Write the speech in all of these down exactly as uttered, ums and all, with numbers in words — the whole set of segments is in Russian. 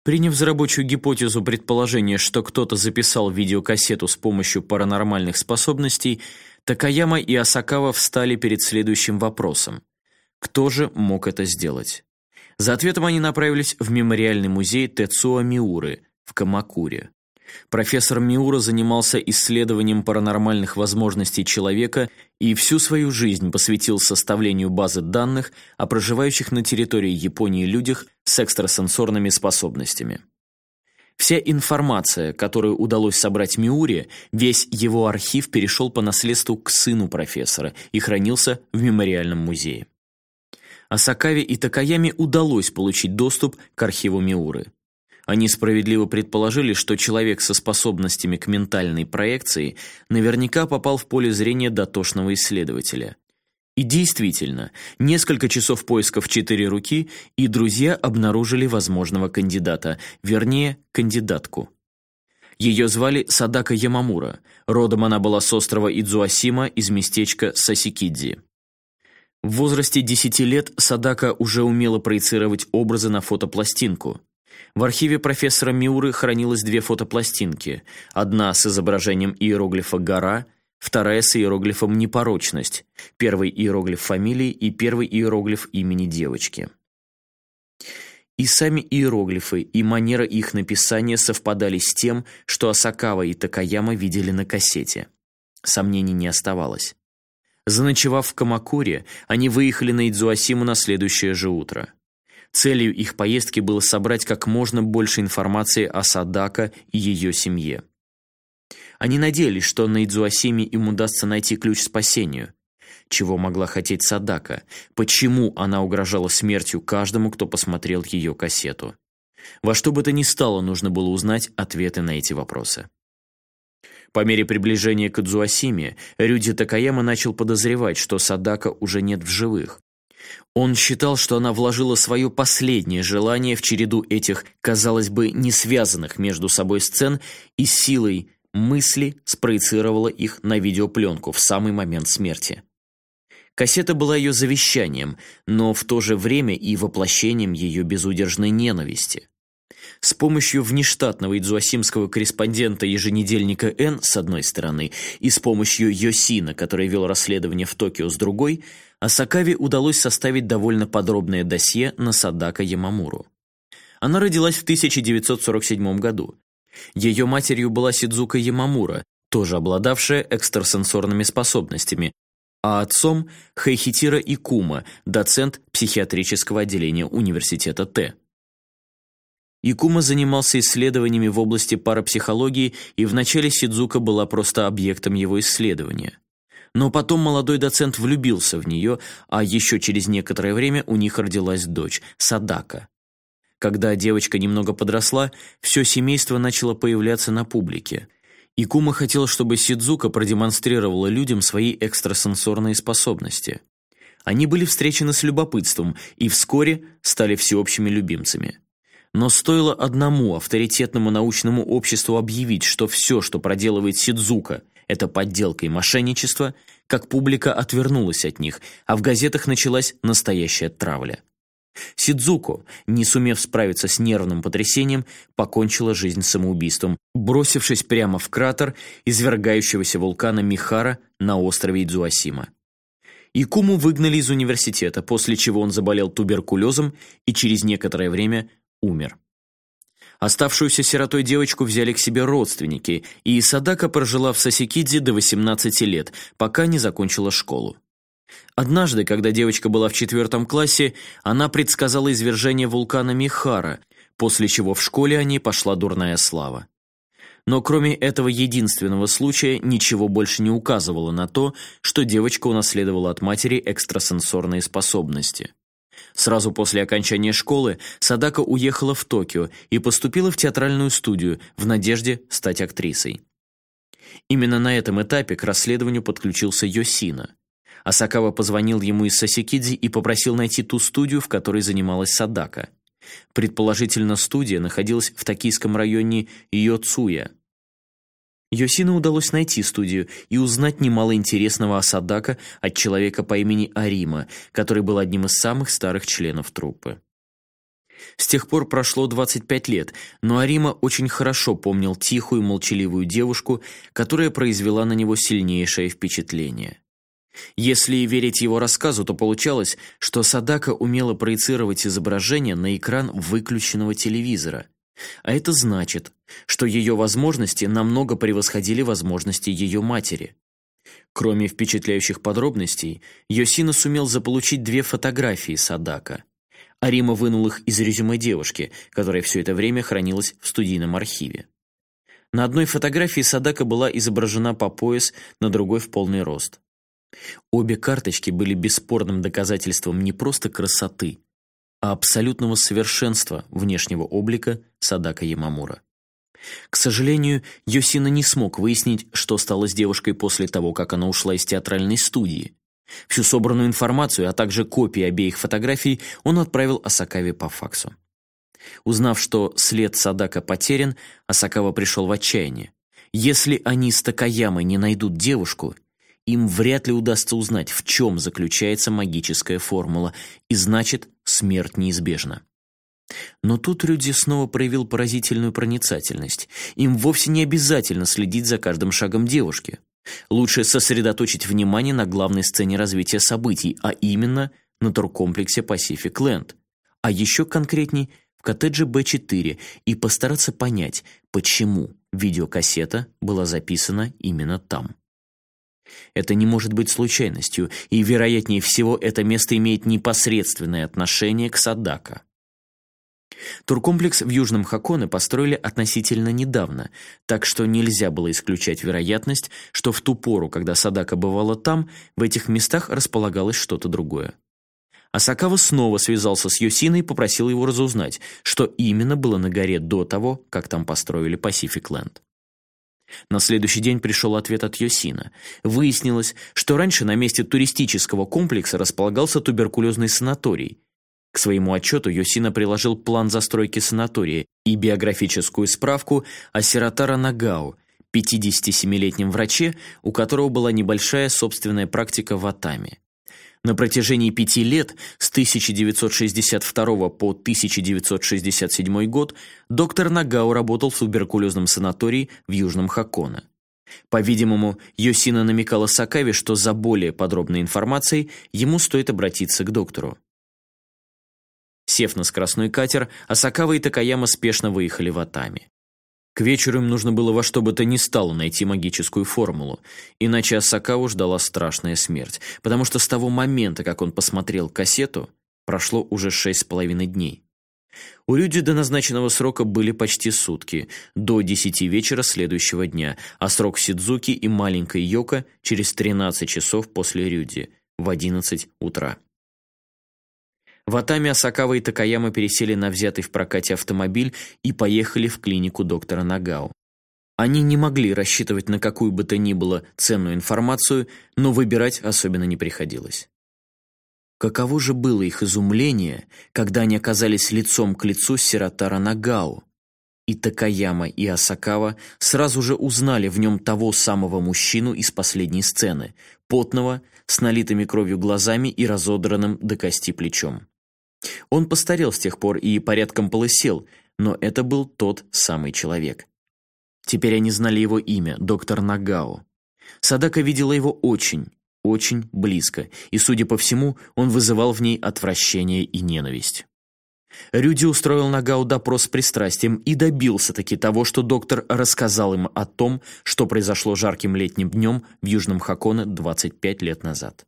Приняв за рабочую гипотезу предположение, что кто-то записал видеокассету с помощью паранормальных способностей, Такаяма и Асакава встали перед следующим вопросом: кто же мог это сделать? За ответом они направились в мемориальный музей Тецуо Миуры в Камакуре. Профессор Миура занимался исследованием паранормальных возможностей человека и всю свою жизнь посвятил составлению базы данных о проживающих на территории Японии людях с экстрасенсорными способностями. Вся информация, которую удалось собрать Миуре, весь его архив перешел по наследству к сыну профессора и хранился в мемориальном музее. Асакаве и Такаяме удалось получить доступ к архиву Миуры. Они справедливо предположили, что человек со способностями к ментальной проекции наверняка попал в поле зрения дотошного исследователя. И действительно, несколько часов поисков в четыре руки, и друзья обнаружили возможного кандидата, вернее, кандидатку. Ее звали Садака Ямамура. Родом она была с острова Идзуасима из местечка Сасикидзи. В возрасте десяти лет Садака уже умела проецировать образы на фотопластинку. В архиве профессора Миуры хранилось две фотопластинки. Одна с изображением иероглифа «гора», вторая с иероглифом «непорочность», первый иероглиф фамилии и первый иероглиф имени девочки. И сами иероглифы, и манера их написания совпадали с тем, что Асакава и Такаяма видели на кассете. Сомнений не оставалось. Заночевав в Камакуре, они выехали на Идзуасиму на следующее же утро. Целью их поездки было собрать как можно больше информации о Садака и ее семье. Они надеялись, что на Идзуасиме им удастся найти ключ к спасению. Чего могла хотеть Садака? Почему она угрожала смертью каждому, кто посмотрел ее кассету? Во что бы то ни стало, нужно было узнать ответы на эти вопросы. По мере приближения к Идзуасиме, Рюди Такаяма начал подозревать, что Садака уже нет в живых. Он считал, что она вложила свое последнее желание в череду этих, казалось бы, не связанных между собой сцен и силой мысли спроецировала их на видеопленку в самый момент смерти. Кассета была ее завещанием, но в то же время и воплощением ее безудержной ненависти. С помощью внештатного идзуасимского корреспондента еженедельника Н с одной стороны и с помощью Йосина, который вел расследование в Токио с другой, Асакаве удалось составить довольно подробное досье на Садака Ямамуру. Она родилась в тысяча девятьсот сорок седьмом году. Ее матерью была Сидзука Ямамура, тоже обладавшая экстрасенсорными способностями, а отцом Хэйхитиро Икума, доцент психиатрического отделения университета Т. Икума занимался исследованиями в области парапсихологии, и вначале Сидзука была просто объектом его исследования. Но потом молодой доцент влюбился в нее, а еще через некоторое время у них родилась дочь, Садака. Когда девочка немного подросла, все семейство начало появляться на публике. Икума хотел, чтобы Сидзука продемонстрировала людям свои экстрасенсорные способности. Они были встречены с любопытством и вскоре стали всеобщими любимцами. Но стоило одному авторитетному научному обществу объявить, что все, что проделывает Сидзука, это подделка и мошенничество, как публика отвернулась от них, а в газетах началась настоящая травля. Сидзуко, не сумев справиться с нервным потрясением, покончила жизнь самоубийством, бросившись прямо в кратер извергающегося вулкана Михара на острове Идзуасима. Икуму выгнали из университета, после чего он заболел туберкулезом и через некоторое время умер. Оставшуюся сиротой девочку взяли к себе родственники, и Садака прожила в Сасикидзи до восемнадцати лет, пока не закончила школу. Однажды, когда девочка была в четвертом классе, она предсказала извержение вулкана Михара, после чего в школе о ней пошла дурная слава. Но кроме этого единственного случая ничего больше не указывало на то, что девочка унаследовала от матери экстрасенсорные способности. Сразу после окончания школы Садака уехала в Токио и поступила в театральную студию в надежде стать актрисой. Именно на этом этапе к расследованию подключился Йосина. Асакава позвонил ему из Сасикидзи и попросил найти ту студию, в которой занималась Садака. Предположительно, студия находилась в токийском районе Йоцуя. Йосина удалось найти студию и узнать немало интересного о Садака от человека по имени Арима, который был одним из самых старых членов труппы. С тех пор прошло двадцать пять лет, но Арима очень хорошо помнил тихую, молчаливую девушку, которая произвела на него сильнейшее впечатление. Если верить его рассказу, то получалось, что Садака умела проецировать изображение на экран выключенного телевизора. А это значит, что ее возможности намного превосходили возможности ее матери. Кроме впечатляющих подробностей, Йосина сумел заполучить две фотографии Садака. Арима вынул их из резюме девушки, которая все это время хранилась в студийном архиве. На одной фотографии Садака была изображена по пояс, на другой в полный рост. Обе карточки были бесспорным доказательством не просто красоты, а абсолютного совершенства внешнего облика Садака Ямамура. К сожалению, Йосина не смог выяснить, что стало с девушкой после того, как она ушла из театральной студии. Всю собранную информацию, а также копии обеих фотографий он отправил Асакаве по факсу. Узнав, что след Садака потерян, Асакава пришел в отчаяние. Если они с Такаямой не найдут девушку, им вряд ли удастся узнать, в чем заключается магическая формула, и значит, смерть неизбежна. Но тут Рюдзи снова проявил поразительную проницательность. Им вовсе не обязательно следить за каждым шагом девушки. Лучше сосредоточить внимание на главной сцене развития событий, а именно на туркомплексе Pacific Land. А еще конкретней в коттедже Бэ четыре и постараться понять, почему видеокассета была записана именно там. Это не может быть случайностью, и, вероятнее всего, это место имеет непосредственное отношение к Садака. Туркомплекс в Южном Хоконе построили относительно недавно, так что нельзя было исключать вероятность, что в ту пору, когда Садака бывала там, в этих местах располагалось что-то другое. Асакава снова связался с Йосиной и попросил его разузнать, что именно было на горе до того, как там построили Pacific Land. На следующий день пришел ответ от Йосина. Выяснилось, что раньше на месте туристического комплекса располагался туберкулезный санаторий. К своему отчету Йосина приложил план застройки санатория и биографическую справку о Сиротаро Нагао, пятидесятисемилетнем враче, у которого была небольшая собственная практика в Атаме. На протяжении пяти лет, с тысяча девятьсот шестьдесят второго по тысяча девятьсот шестьдесят седьмой год, доктор Нагао работал в туберкулезном санатории в Южном Хоконе. По-видимому, Йосина намекала Асакаве, что за более подробной информацией ему стоит обратиться к доктору. Сев на скоростной катер, Асакава и Такаяма спешно выехали в Атами. К вечеру им нужно было во что бы то ни стало найти магическую формулу, иначе Асакаву ждала страшная смерть, потому что с того момента, как он посмотрел кассету, прошло уже шесть с половиной дней. У Рюдзи до назначенного срока были почти сутки, до десяти вечера следующего дня, а срок Сидзуки и маленькой Йоко через тринадцать часов после Рюдзи, в одиннадцать утра. В Атаме Асакава и Такаяма пересели на взятый в прокате автомобиль и поехали в клинику доктора Нагао. Они не могли рассчитывать на какую бы то ни было ценную информацию, но выбирать особенно не приходилось. Каково же было их изумление, когда они оказались лицом к лицу с Сиротаро Нагао. И Такаяма, и Асакава сразу же узнали в нем того самого мужчину из последней сцены, потного, с налитыми кровью глазами и разодранным до кости плечом. Он постарел с тех пор и порядком полысел, но это был тот самый человек. Теперь они знали его имя, доктор Нагао. Садака видела его очень, очень близко, и, судя по всему, он вызывал в ней отвращение и ненависть. Рюдзи устроил Нагао допрос с пристрастием и добился-таки того, что доктор рассказал им о том, что произошло жарким летним днем в Южном Хоконе двадцать пять лет назад.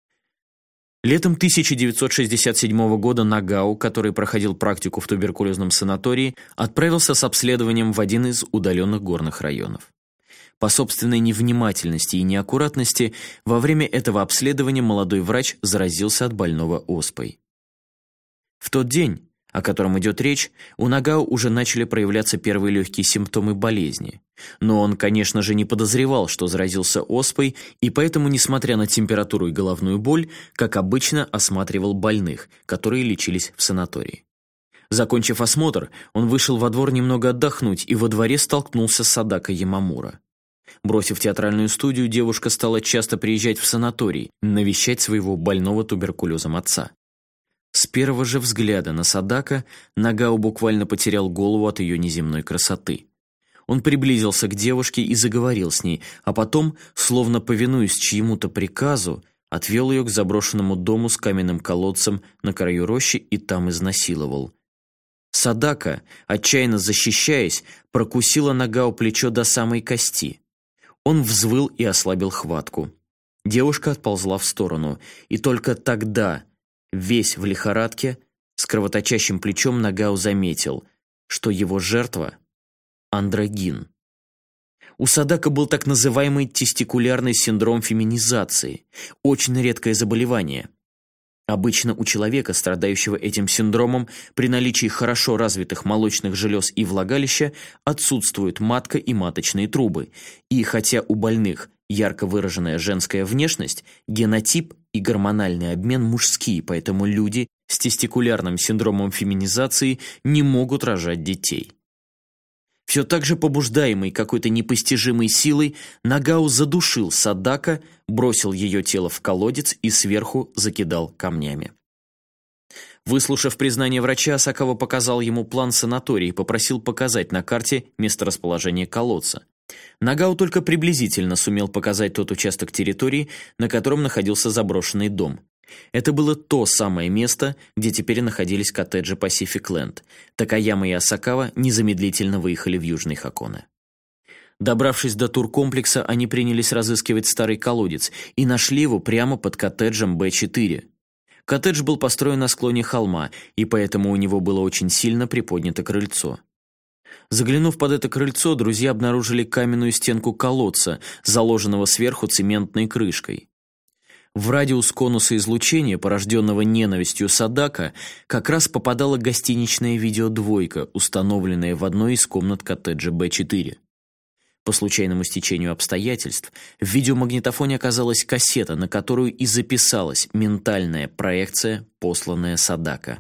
Летом тысяча девятьсот шестьдесят седьмого года Нагао, который проходил практику в туберкулезном санатории, отправился с обследованием в один из удаленных горных районов. По собственной невнимательности и неаккуратности во время этого обследования молодой врач заразился от больного оспой. В тот день, о котором идет речь, у Нагао уже начали проявляться первые легкие симптомы болезни. Но он, конечно же, не подозревал, что заразился оспой, и поэтому, несмотря на температуру и головную боль, как обычно, осматривал больных, которые лечились в санатории. Закончив осмотр, он вышел во двор немного отдохнуть и во дворе столкнулся с Садака Ямамура. Бросив театральную студию, девушка стала часто приезжать в санаторий, навещать своего больного туберкулезом отца. С первого же взгляда на Садака Нагао буквально потерял голову от ее неземной красоты. Он приблизился к девушке и заговорил с ней, а потом, словно повинуясь чьему-то приказу, отвел ее к заброшенному дому с каменным колодцем на краю рощи и там изнасиловал. Садака, отчаянно защищаясь, прокусила Нагао плечо до самой кости. Он взвыл и ослабил хватку. Девушка отползла в сторону, и только тогда, весь в лихорадке, с кровоточащим плечом Нагао заметил, что его жертва – андрогин. У Садака был так называемый тестикулярный синдром феминизации, очень редкое заболевание. Обычно у человека, страдающего этим синдромом, при наличии хорошо развитых молочных желез и влагалища отсутствуют матка и маточные трубы, и хотя у больных ярко выраженная женская внешность, генотип и гормональный обмен мужские, поэтому люди с тестикулярным синдромом феминизации не могут рожать детей. Все так же побуждаемый какой-то непостижимой силой, Нагао задушил Садака, бросил ее тело в колодец и сверху закидал камнями. Выслушав признание врача, Асакава показал ему план санатория и попросил показать на карте месторасположение колодца. Нагао только приблизительно сумел показать тот участок территории, на котором находился заброшенный дом. Это было то самое место, где теперь находились коттеджи Pacific Land. Такаяма и Асакава незамедлительно выехали в Южный Хоконе. Добравшись до туркомплекса, они принялись разыскивать старый колодец и нашли его прямо под коттеджем Бэ четыре. Коттедж был построен на склоне холма, и поэтому у него было очень сильно приподнято крыльцо. Заглянув под это крыльцо, друзья обнаружили каменную стенку колодца, заложенного сверху цементной крышкой. В радиус конуса излучения, порожденного ненавистью Садака, как раз попадала гостиничная видеодвойка, установленная в одной из комнат коттеджа Бэ четыре. По случайному стечению обстоятельств, в видеомагнитофоне оказалась кассета, на которую и записалась ментальная проекция, посланная Садака.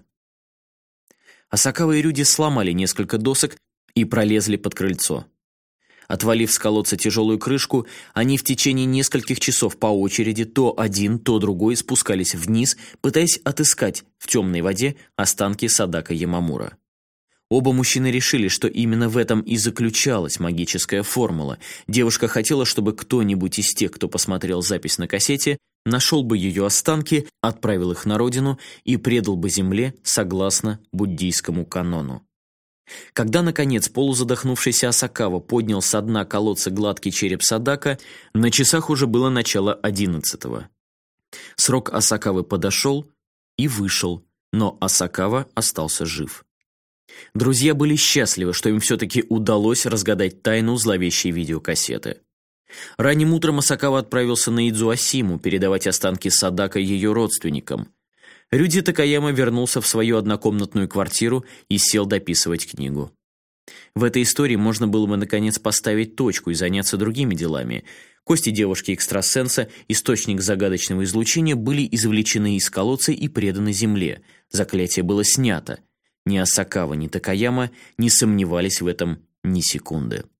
Асакава и Рюди сломали несколько досок и пролезли под крыльцо. Отвалив с колодца тяжелую крышку, они в течение нескольких часов по очереди то один, то другой спускались вниз, пытаясь отыскать в темной воде останки Садака Ямамура. Оба мужчины решили, что именно в этом и заключалась магическая формула. Девушка хотела, чтобы кто-нибудь из тех, кто посмотрел запись на кассете, нашел бы ее останки, отправил их на родину и предал бы земле согласно буддийскому канону. Когда, наконец, полузадохнувшийся Асакава поднял со дна колодца гладкий череп Садака, на часах уже было начало одиннадцатого. Срок Асакавы подошел и вышел, но Асакава остался жив. Друзья были счастливы, что им все-таки удалось разгадать тайну зловещей видеокассеты. Ранним утром Асакава отправился на Идзуасиму передавать останки Садака ее родственникам. Рюди Такаяма вернулся в свою однокомнатную квартиру и сел дописывать книгу. В этой истории можно было бы наконец поставить точку и заняться другими делами. Кости девушки-экстрасенса, источник загадочного излучения, были извлечены из колодца и преданы земле. Заклятие было снято. Ни Асакава, ни Такаяма не сомневались в этом ни секунды.